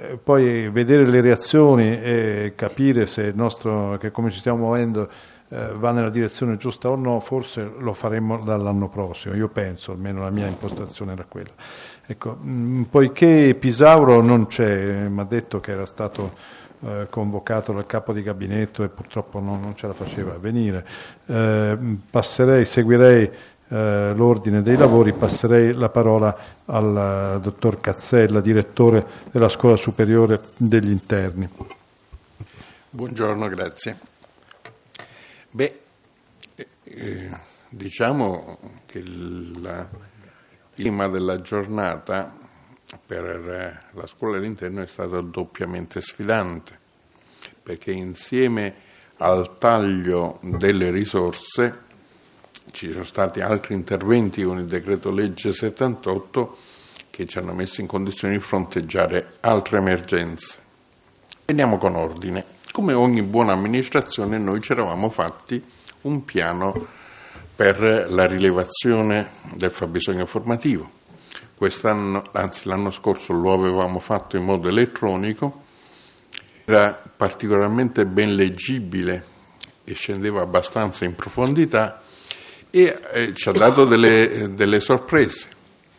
poi vedere le reazioni e capire se che come ci stiamo muovendo va nella direzione giusta o no, forse lo faremo dall'anno prossimo, io penso, almeno la mia impostazione era quella. Ecco, poiché Pisauro non c'è, mi ha detto che era stato convocato dal capo di gabinetto e purtroppo non ce la faceva a venire, seguirei l'ordine dei lavori, passerei la parola al dottor Cazzella, direttore della Scuola Superiore degli Interni. Buongiorno, grazie. Diciamo che il clima della giornata per la Scuola dell'Interno è stato doppiamente sfidante, perché insieme al taglio delle risorse ci sono stati altri interventi con il decreto legge 78 che ci hanno messo in condizioni di fronteggiare altre emergenze. Veniamo con ordine. Come ogni buona amministrazione noi ci eravamo fatti un piano per la rilevazione del fabbisogno formativo. Quest'anno, anzi l'anno scorso lo avevamo fatto in modo elettronico, era particolarmente ben leggibile e scendeva abbastanza in profondità e ci ha dato delle sorprese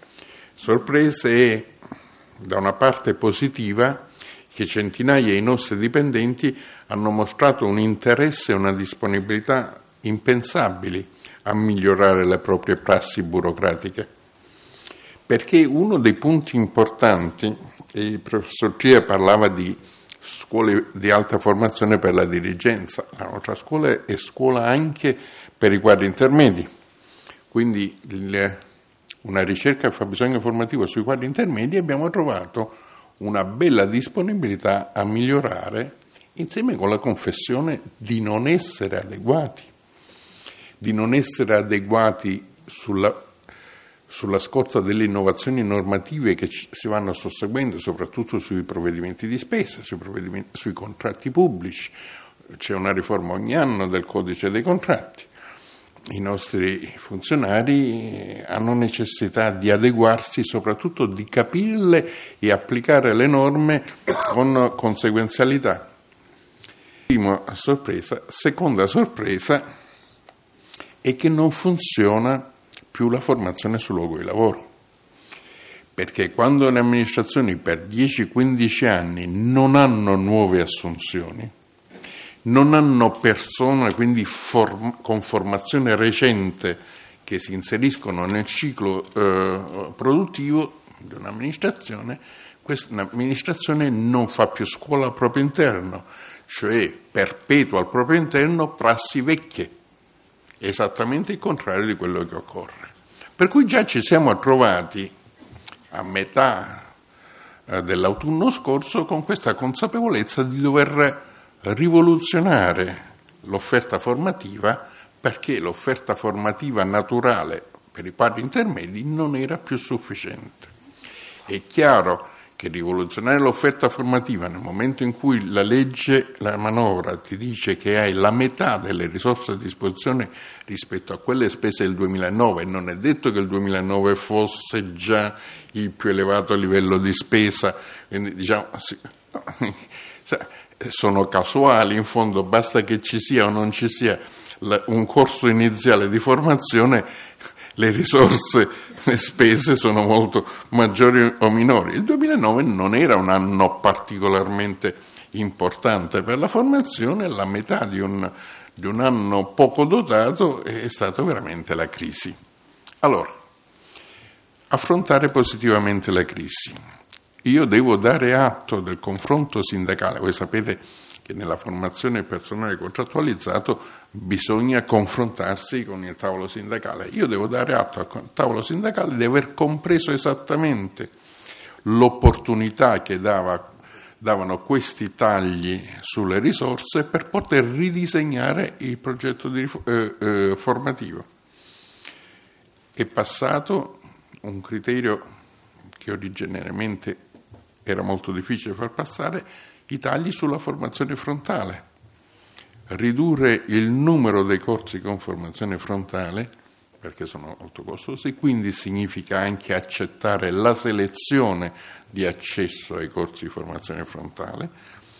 da una parte positiva, che centinaia dei nostri dipendenti hanno mostrato un interesse e una disponibilità impensabili a migliorare le proprie prassi burocratiche, perché uno dei punti importanti, il professor Tria parlava di scuole di alta formazione per la dirigenza, la nostra scuola è scuola anche per i quadri intermedi, quindi una ricerca del fabbisogno formativo sui quadri intermedi, abbiamo trovato una bella disponibilità a migliorare, insieme con la confessione di non essere adeguati sulla scorta delle innovazioni normative che si vanno susseguendo, soprattutto sui provvedimenti di spesa, sui contratti pubblici. C'è una riforma ogni anno del codice dei contratti. I nostri funzionari hanno necessità di adeguarsi, soprattutto di capirle e applicare le norme con conseguenzialità. Prima sorpresa. Seconda sorpresa è che non funziona più la formazione sul luogo di lavoro, perché quando le amministrazioni per 10-15 anni non hanno nuove assunzioni, non hanno persone quindi con formazione recente che si inseriscono nel ciclo produttivo di un'amministrazione, questa amministrazione non fa più scuola al proprio interno, cioè perpetua al proprio interno prassi vecchie, esattamente il contrario di quello che occorre. Per cui già ci siamo trovati a metà dell'autunno scorso con questa consapevolezza di dover rivoluzionare l'offerta formativa, perché l'offerta formativa naturale per i quadri intermedi non era più sufficiente. È chiaro che rivoluzionare l'offerta formativa nel momento in cui la legge, la manovra ti dice che hai la metà delle risorse a disposizione rispetto a quelle spese del 2009, non è detto che il 2009 fosse già il più elevato livello di spesa, quindi diciamo sono casuali, in fondo basta che ci sia o non ci sia un corso iniziale di formazione, le risorse spese sono molto maggiori o minori. Il 2009 non era un anno particolarmente importante per la formazione, la metà di un anno poco dotato è stata veramente la crisi. Allora, affrontare positivamente la crisi. Io devo dare atto del confronto sindacale. Voi sapete che nella formazione personale contrattualizzato bisogna confrontarsi con il tavolo sindacale. Io devo dare atto al tavolo sindacale di aver compreso esattamente l'opportunità che davano questi tagli sulle risorse per poter ridisegnare il progetto formativo. È passato un criterio che originariamente era molto difficile far passare, i tagli sulla formazione frontale. Ridurre il numero dei corsi con formazione frontale perché sono molto costosi, quindi significa anche accettare la selezione di accesso ai corsi di formazione frontale,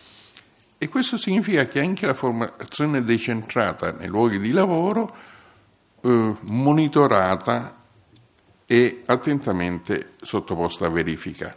e questo significa che anche la formazione decentrata nei luoghi di lavoro, monitorata e attentamente sottoposta a verifica.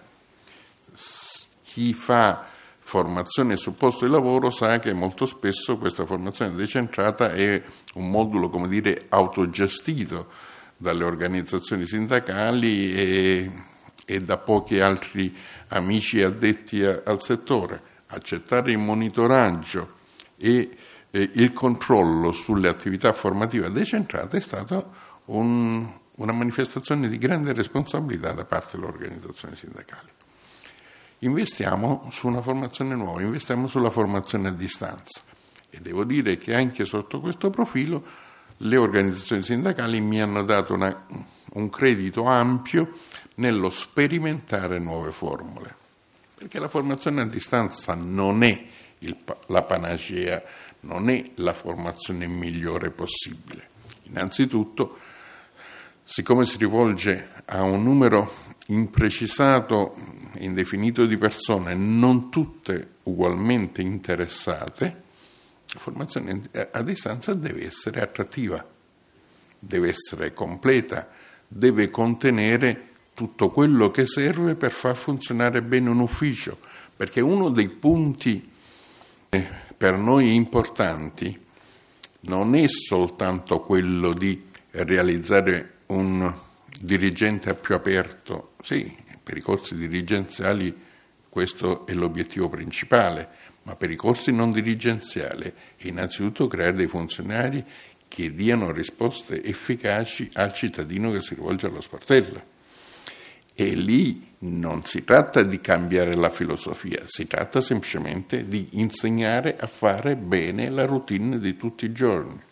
Chi fa formazione sul posto di lavoro sa che molto spesso questa formazione decentrata è un modulo, come dire, autogestito dalle organizzazioni sindacali e da pochi altri amici addetti al settore. Accettare il monitoraggio e il controllo sulle attività formative decentrate è stata una manifestazione di grande responsabilità da parte delle organizzazioni sindacali. Investiamo su una formazione nuova, investiamo sulla formazione a distanza, e devo dire che anche sotto questo profilo le organizzazioni sindacali mi hanno dato un credito ampio nello sperimentare nuove formule, perché la formazione a distanza non è la panacea, non è la formazione migliore possibile. Innanzitutto, siccome si rivolge a un numero imprecisato, indefinito di persone, non tutte ugualmente interessate, la formazione a distanza deve essere attrattiva, deve essere completa, deve contenere tutto quello che serve per far funzionare bene un ufficio, perché uno dei punti per noi importanti non è soltanto quello di realizzare un dirigente più aperto. Sì, per i corsi dirigenziali questo è l'obiettivo principale, ma per i corsi non dirigenziali è innanzitutto creare dei funzionari che diano risposte efficaci al cittadino che si rivolge allo sportello. E lì non si tratta di cambiare la filosofia, si tratta semplicemente di insegnare a fare bene la routine di tutti i giorni.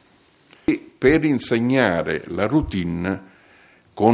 E per insegnare la routine con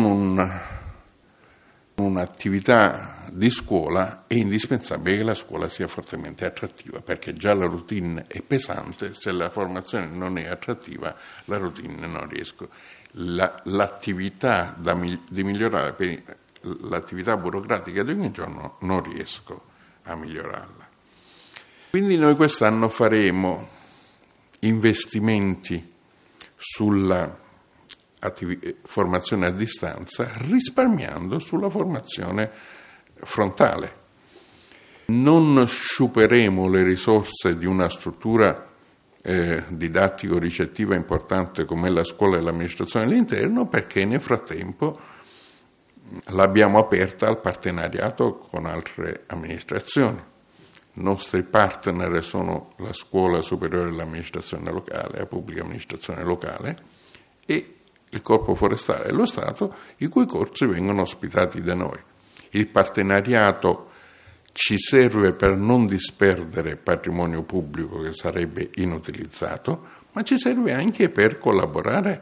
un'attività di scuola è indispensabile che la scuola sia fortemente attrattiva, perché già la routine è pesante, se la formazione non è attrattiva la routine non riesco. L'attività di migliorare, l'attività burocratica di ogni giorno non riesco a migliorarla. Quindi noi quest'anno faremo investimenti sulla formazione a distanza, risparmiando sulla formazione frontale. Non sciuperemo le risorse di una struttura didattico-ricettiva importante come la scuola e l'amministrazione all'interno, perché nel frattempo l'abbiamo aperta al partenariato con altre amministrazioni. I nostri partner sono la Scuola Superiore dell'Amministrazione Locale, la Pubblica Amministrazione Locale e il Corpo Forestale dello Stato, i cui corsi vengono ospitati da noi. Il partenariato ci serve per non disperdere patrimonio pubblico che sarebbe inutilizzato, ma ci serve anche per collaborare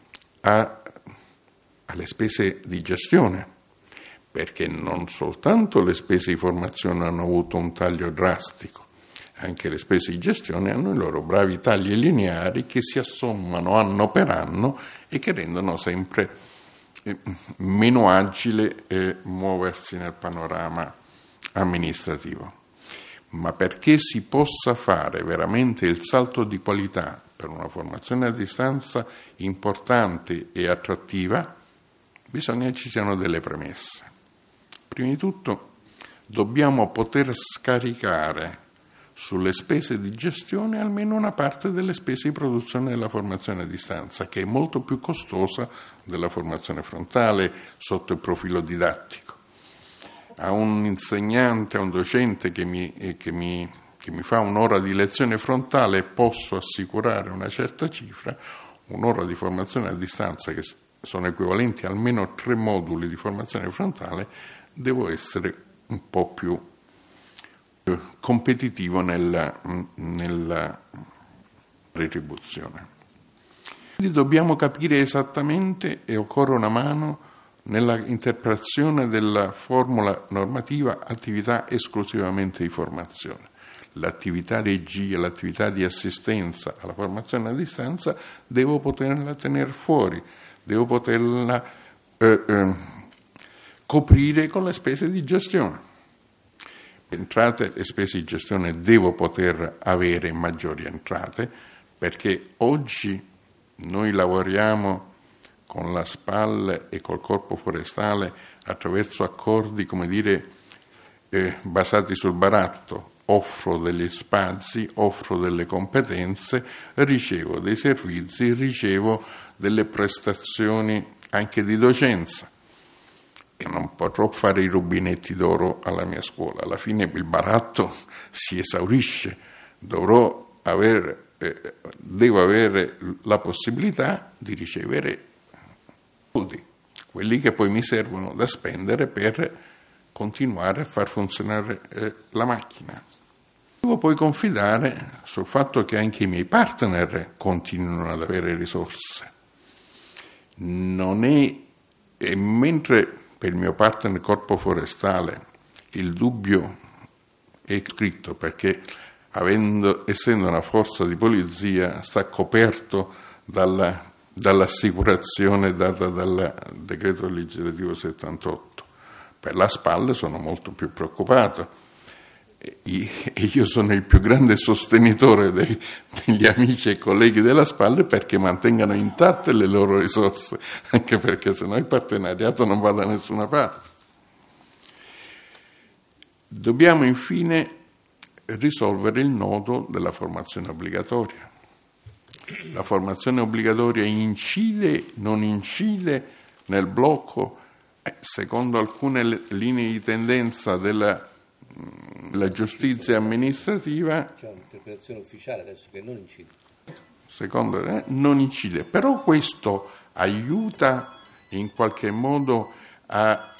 alle spese di gestione, perché non soltanto le spese di formazione hanno avuto un taglio drastico, anche le spese di gestione hanno i loro bravi tagli lineari che si assommano anno per anno e che rendono sempre meno agile muoversi nel panorama amministrativo. Ma perché si possa fare veramente il salto di qualità per una formazione a distanza importante e attrattiva, bisogna che ci siano delle premesse. Prima di tutto dobbiamo poter scaricare sulle spese di gestione almeno una parte delle spese di produzione della formazione a distanza, che è molto più costosa della formazione frontale sotto il profilo didattico. A un insegnante, a un docente che mi fa un'ora di lezione frontale posso assicurare una certa cifra, un'ora di formazione a distanza che sono equivalenti a almeno 3 moduli di formazione frontale, devo essere un po' più competitivo nella retribuzione. Quindi dobbiamo capire esattamente, e occorre una mano nella interpretazione della formula normativa attività esclusivamente di formazione. l'attività regia, l'attività di assistenza alla formazione a distanza, devo poterla tenere fuori, devo poterla coprire con le spese di gestione. Entrate e spese di gestione devo poter avere maggiori entrate, perché oggi noi lavoriamo con la SPAL e col Corpo Forestale attraverso accordi, basati sul baratto. Offro degli spazi, offro delle competenze, ricevo dei servizi, ricevo delle prestazioni anche di docenza. E non potrò fare i rubinetti d'oro alla mia scuola. Alla fine il baratto si esaurisce. Devo avere la possibilità di ricevere soldi, quelli che poi mi servono da spendere per continuare a far funzionare la macchina. Devo poi confidare sul fatto che anche i miei partner continuino ad avere risorse. E mentre per il mio partner Corpo Forestale il dubbio è scritto, perché essendo una forza di polizia sta coperto dall'assicurazione data dal decreto legislativo 78. Per la SPAL sono molto più preoccupato e io sono il più grande sostenitore degli amici e colleghi della SPAL perché mantengano intatte le loro risorse, anche perché sennò il partenariato non va da nessuna parte. Dobbiamo infine risolvere il nodo della formazione obbligatoria. La formazione obbligatoria incide, non incide nel blocco? Secondo alcune linee di tendenza della giustizia amministrativa, c'è un'interpretazione ufficiale adesso che non incide. Secondo non incide, però questo aiuta in qualche modo a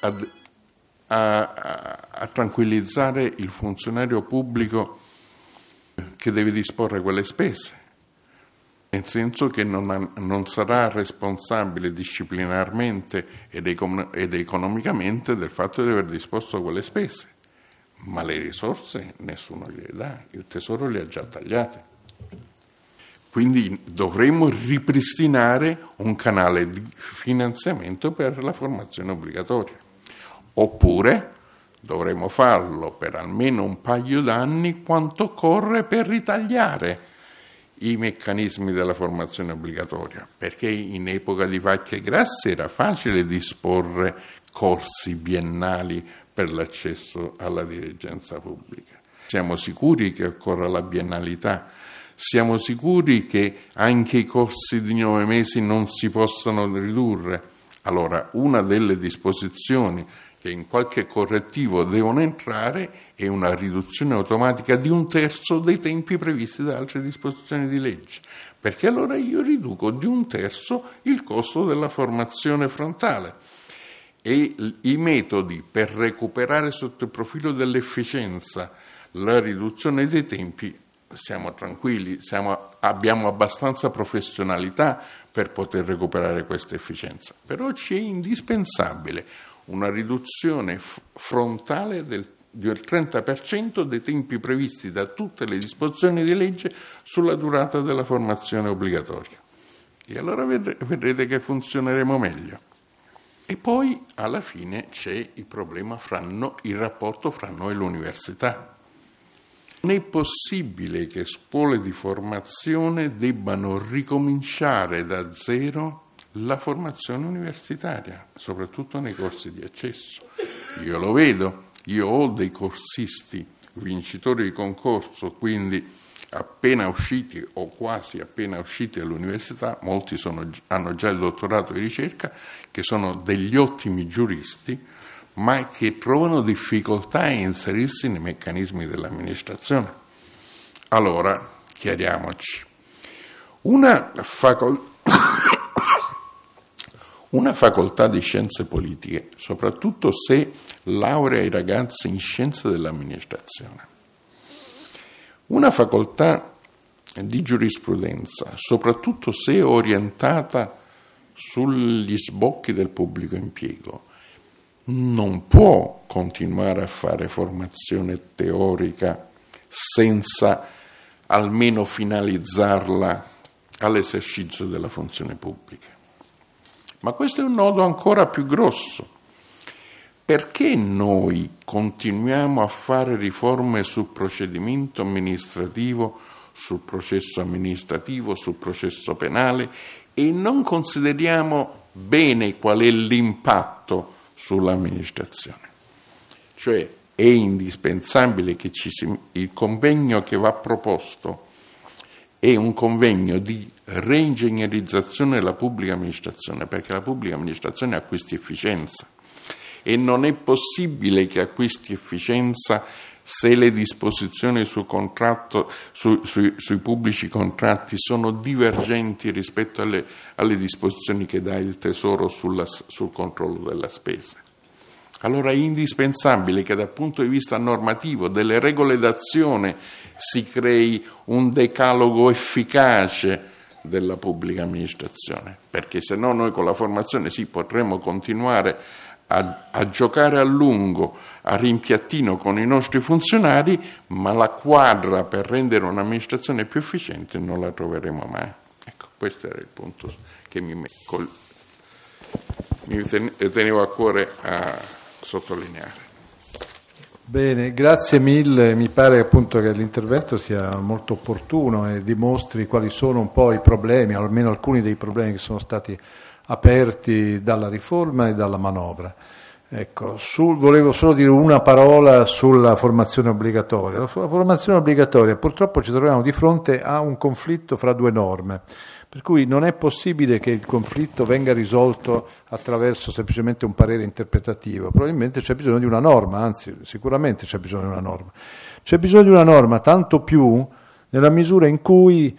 tranquillizzare il funzionario pubblico che deve disporre quelle spese, nel senso che non sarà responsabile disciplinarmente ed economicamente del fatto di aver disposto quelle spese, ma le risorse nessuno gliele dà, il Tesoro le ha già tagliate. Quindi dovremmo ripristinare un canale di finanziamento per la formazione obbligatoria, oppure dovremmo farlo per almeno un paio d'anni quanto occorre per ritagliare i meccanismi della formazione obbligatoria, perché in epoca di vacche grasse era facile disporre corsi biennali per l'accesso alla dirigenza pubblica. Siamo sicuri che occorra la biennalità? Siamo sicuri che anche i corsi di 9 mesi non si possano ridurre? Allora, una delle disposizioni che in qualche correttivo devono entrare è una riduzione automatica di 1/3 dei tempi previsti da altre disposizioni di legge, perché allora io riduco di 1/3 il costo della formazione frontale e i metodi per recuperare sotto il profilo dell'efficienza la riduzione dei tempi siamo tranquilli, abbiamo abbastanza professionalità per poter recuperare questa efficienza, però ci è indispensabile una riduzione frontale del 30% dei tempi previsti da tutte le disposizioni di legge sulla durata della formazione obbligatoria. E allora vedrete che funzioneremo meglio. E poi alla fine c'è il problema il rapporto fra noi e l'università. Non è possibile che scuole di formazione debbano ricominciare da zero la formazione universitaria, soprattutto nei corsi di accesso. Io lo vedo, io ho dei corsisti vincitori di concorso, quindi appena usciti o quasi appena usciti dall'università, molti hanno già il dottorato di ricerca, che sono degli ottimi giuristi, ma che trovano difficoltà a inserirsi nei meccanismi dell'amministrazione. Allora, chiariamoci, una facoltà di scienze politiche, soprattutto se laurea i ragazzi in scienze dell'amministrazione, una facoltà di giurisprudenza, soprattutto se orientata sugli sbocchi del pubblico impiego, non può continuare a fare formazione teorica senza almeno finalizzarla all'esercizio della funzione pubblica. Ma questo è un nodo ancora più grosso. Perché noi continuiamo a fare riforme sul procedimento amministrativo, sul processo amministrativo, sul processo penale e non consideriamo bene qual è l'impatto sull'amministrazione? Cioè è indispensabile che il convegno che va proposto è un convegno di reingegnerizzazione della pubblica amministrazione, perché la pubblica amministrazione acquisti efficienza e non è possibile che acquisti efficienza se le disposizioni sul contratto, sui pubblici contratti sono divergenti rispetto alle disposizioni che dà il Tesoro sul controllo della spesa. Allora è indispensabile che dal punto di vista normativo, delle regole d'azione, si crei un decalogo efficace della pubblica amministrazione, perché se no noi con la formazione potremmo continuare a giocare a lungo, a rimpiattino con i nostri funzionari, ma la quadra per rendere un'amministrazione più efficiente non la troveremo mai. Ecco, questo era il punto che mi tenevo a cuore a sottolineare. Bene, grazie mille. Mi pare appunto che l'intervento sia molto opportuno e dimostri quali sono un po' i problemi, almeno alcuni dei problemi che sono stati aperti dalla riforma e dalla manovra. Ecco, volevo solo dire una parola sulla formazione obbligatoria. La formazione obbligatoria, purtroppo ci troviamo di fronte a un conflitto fra due norme, per cui non è possibile che il conflitto venga risolto attraverso semplicemente un parere interpretativo. Probabilmente c'è bisogno di una norma, anzi sicuramente c'è bisogno di una norma. C'è bisogno di una norma tanto più nella misura in cui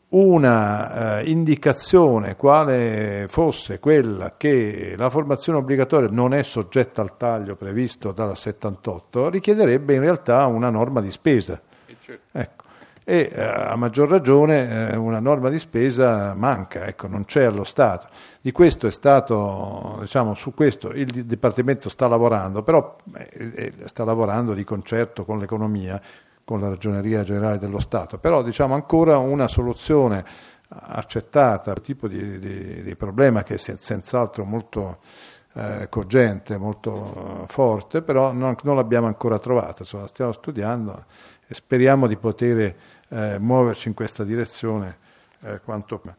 una indicazione quale fosse quella che la formazione obbligatoria non è soggetta al taglio previsto dalla 78 richiederebbe in realtà una norma di spesa. Ecco. E a maggior ragione una norma di spesa manca, ecco, non c'è allo Stato. Di questo è stato, diciamo, su questo il Dipartimento sta lavorando, però sta lavorando di concerto con l'economia, con la Ragioneria Generale dello Stato, però diciamo ancora una soluzione accettata, un tipo di problema che è senz'altro molto cogente, molto forte, però non l'abbiamo ancora trovata, la stiamo studiando e speriamo di poter muoverci in questa direzione quanto prima.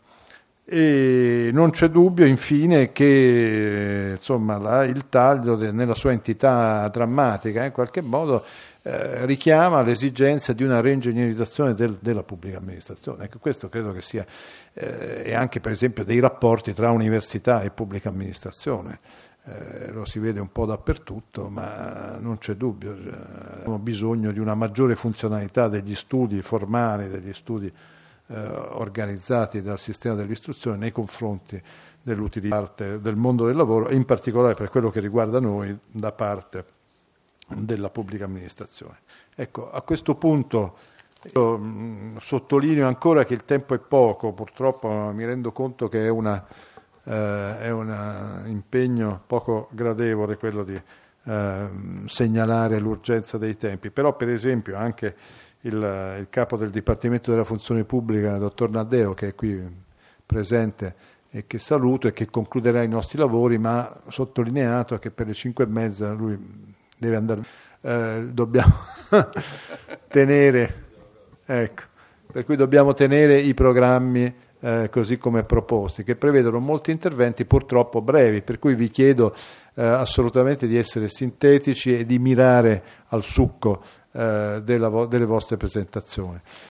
E non c'è dubbio infine che insomma, il taglio nella sua entità drammatica in qualche modo richiama l'esigenza di una reingegnerizzazione della pubblica amministrazione. Ecco, questo credo che sia e anche per esempio dei rapporti tra università e pubblica amministrazione. Lo si vede un po' dappertutto, ma non c'è dubbio, abbiamo bisogno di una maggiore funzionalità degli studi formali, degli studi organizzati dal sistema dell'istruzione nei confronti dell'utilità del mondo del lavoro e in particolare per quello che riguarda noi da parte della pubblica amministrazione. Ecco, a questo punto io sottolineo ancora che il tempo è poco, purtroppo mi rendo conto che è un impegno poco gradevole quello di segnalare l'urgenza dei tempi, però per esempio anche il capo del Dipartimento della Funzione Pubblica, dottor Naddeo, che è qui presente e che saluto e che concluderà i nostri lavori, ma ha sottolineato che per le 5:30 lui deve andare, dobbiamo tenere, ecco, per cui dobbiamo tenere i programmi così come proposti, che prevedono molti interventi purtroppo brevi, per cui vi chiedo assolutamente di essere sintetici e di mirare al succo delle vostre presentazioni.